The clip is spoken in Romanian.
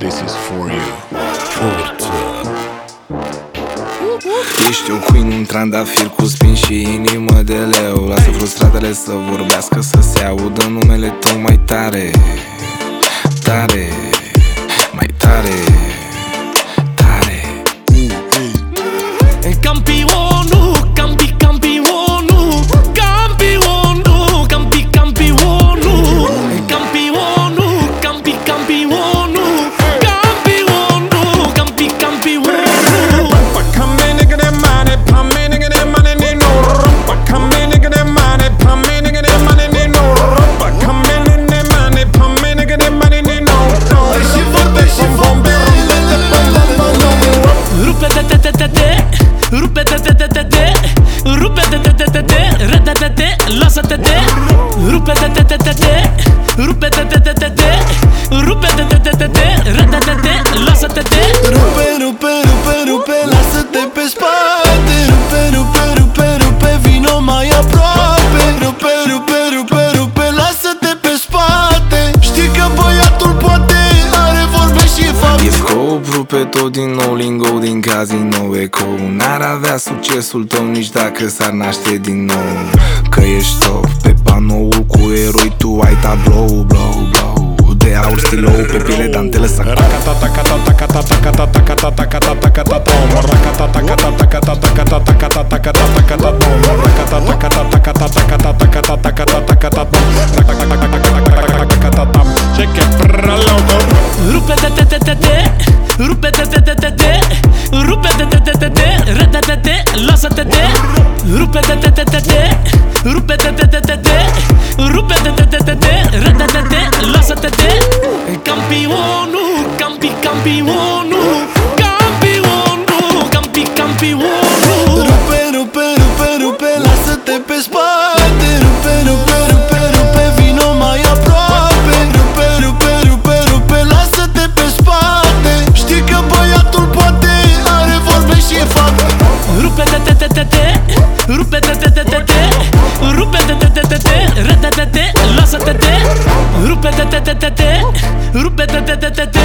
This is for you. Ești o queen, un trandafir cu spin și inimă de leu. Lasă frustratele să vorbească, să se audă numele tău mai tare. Tare, mai tare, tare. Campionul, campionul, campionul, campionul, campionul, campionul, campionul, campionul. Come in, nigga, that money, pump me, nigga, that money, they know. Come in, nigga, that money, pump me, nigga, that money, they know. Come in, that money, pump me, nigga, that money, they know. Și vorbești în bombe, rupe-te-te-te-te-te, rupe-te-te-te-te-te, rupe-te-te-te-te-te, ră-te-te-te, lasă-te-te, rupe-te-te-te-te-te, rupe-te-te-te-te-te, rupe-te-te-te-te-te, ră-te-te-te, lasă-te-te. Rupe, rupe, rupe, rupe, lasă-te pe spate. Rupe, rupe, rupe, rupe, vino mai aproape. Rupe, rupe, rupe, rupe, lasă-te pe spate. Știi că băiatul poate are vorbe și fapte. E scop, rupe tot din nou lingo din casino eco. N-ar avea succesul tău nici dacă s-ar naște din nou. Că ești top pe panoul cu eroi, tu ai tablou, blow, blow. De aur stilou pe piele dantelă să Rupe-te-te-te-te-te, rupe-te-te-te-te-te, rupe-te-te-te-te-te, ră-te-te-te, lasă-te-te. Rupe-te-te-te-te-te, rupe-te-te-te-te-te, rupe-te-te-te-te-te, ră-te-te-te, lasă-te-te. Campionul, campionul, campionul, campionul. Rupe, rupe, rupe, rupe, lasă-te pe spate. Rupe, rupe, rupe, rupe, vino mai aproape. Rupe, rupe, rupe, rupe, lasă-te pe spate. Știi că băiatul poate are vorbe și fapte. Rupe-te-te-te-te-te, rupe-te-te-te-te-te, rupe-te-te-te-te-te, ră-te-te-te, lasă-te-te. Rupe-te-te-te-te-te, rupe-te-te-te-te,